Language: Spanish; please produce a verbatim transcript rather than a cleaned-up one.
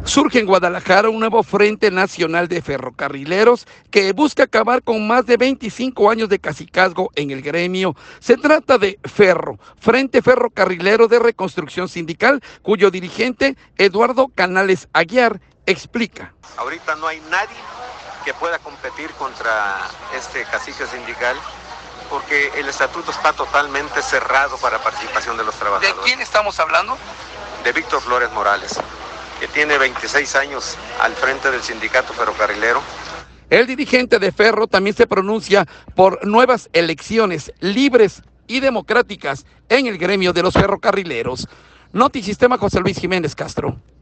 Surge en Guadalajara un nuevo Frente Nacional de Ferrocarrileros que busca acabar con más de veinticinco años de cacicazgo en el gremio. Se trata de Ferro, Frente Ferrocarrilero de Reconstrucción Sindical, cuyo dirigente, Eduardo Canales Aguiar, explica. Ahorita no hay nadie que pueda competir contra este cacique sindical porque el estatuto está totalmente cerrado para participación de los trabajadores. ¿De quién estamos hablando? De Víctor Flores Morales, que tiene veintiséis años al frente del sindicato ferrocarrilero. El dirigente de Ferro también se pronuncia por nuevas elecciones libres y democráticas en el gremio de los ferrocarrileros. Notisistema, José Luis Jiménez Castro.